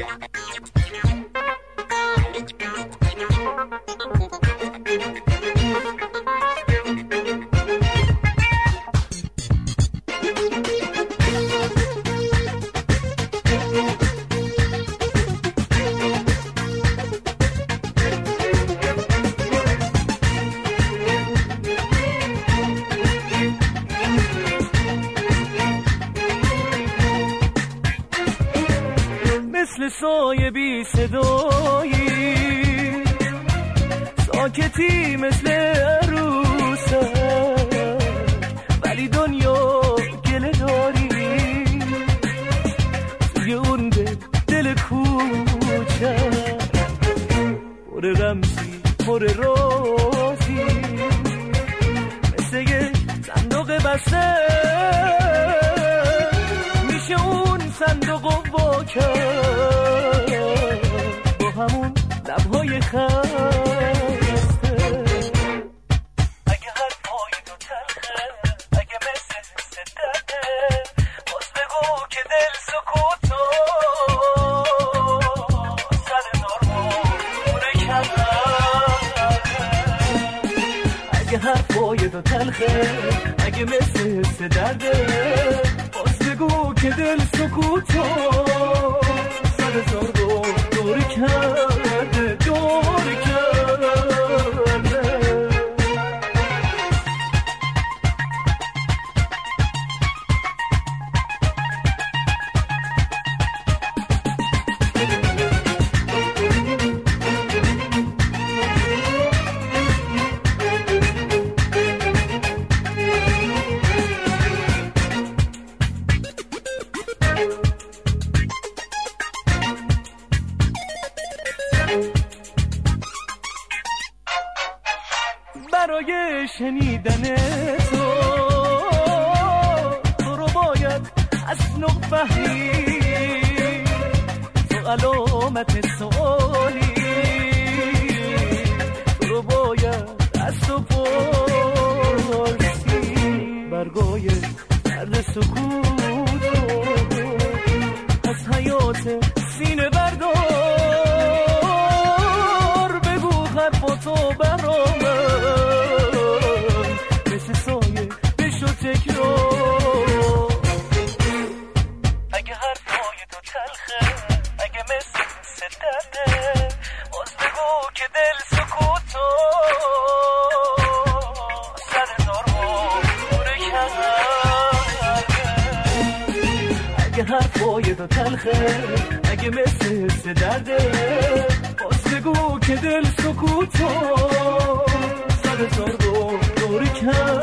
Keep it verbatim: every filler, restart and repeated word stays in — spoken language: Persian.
مثل سایه بی صدایی ساکتی مثل عروسه ولی دنیا گله داری توی اون دل کوچه پر رمزی پر رازی مثل یک صندوق بسته میشه اون صندوق با کرد با همون لبهای خسته. اگه هر پای تو تلخه اگه مثل ستده باز بگو که دل سکوتو سر نارمونه کرده. اگه هر پای تو تلخه اگه مثل ستده باز بگو که دل سکوتو سر زارو دور کرده دور کرده. برای شنیدن تو تو رو باید از نو فهمید تو علامت سوالی تو رو باید از تو پرسی برگای درد سکوت از حیات سینه بردار بگو حرفاتو برام مثل سایه بشو تکرار. اگه حرفای تو تلخه اگه مثل ستده باز بگو که دل سکوتو سر نارمونه کرده. اگه حرفای تو تلخه اگه مثل ستده باز بگو که دل سکوتو سر زارو دور کرده.